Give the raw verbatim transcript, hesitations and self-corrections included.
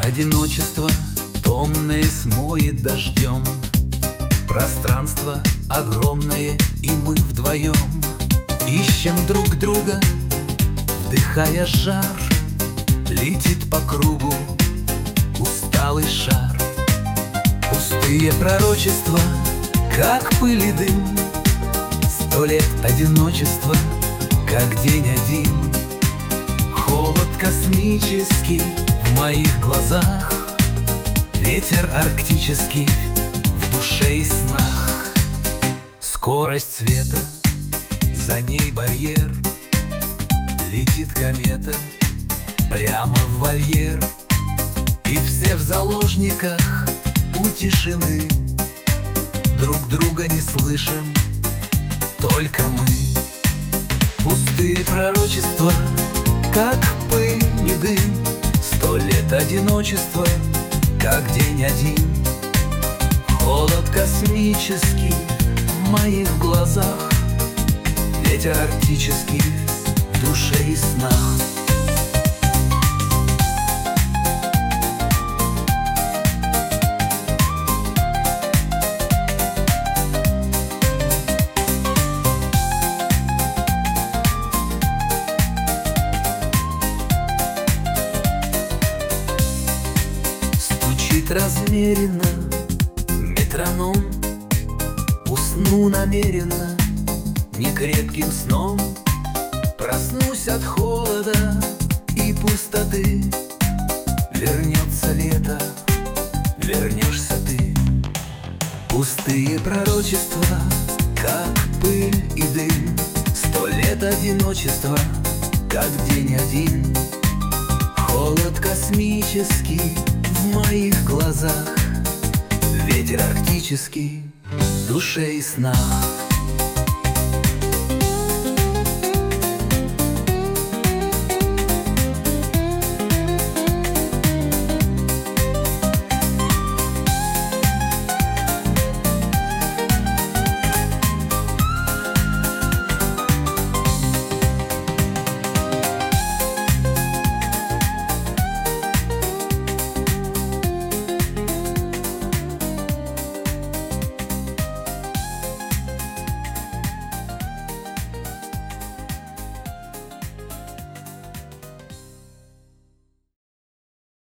Одиночество томное смоет дождем. Пространство огромное, и мы вдвоем ищем друг друга, вдыхая жар. Летит по кругу усталый шар. Пустые пророчества, как пыль и дым. Сто лет одиночества, как день один. Холод космический в моих глазах, ветер арктический в душе и снах. Скорость света, за ней барьер. Летит комета прямо в вольер. И все в заложниках у тишины. Друг друга не слышим, только мы. Пустые пророчества, как пыль и дым. Сто лет одиночества, как день один. Холод космический в моих глазах, ветер арктический в душе и снах. Стучит размеренно метроном. Усну намеренно некрепким сном. Проснусь от холода и пустоты. Вернется лето, вернешься ты. Пустые пророчества, как пыль и дым. Сто лет одиночества, как день один. Холод космический в моих глазах, ветер арктический в душе и снах.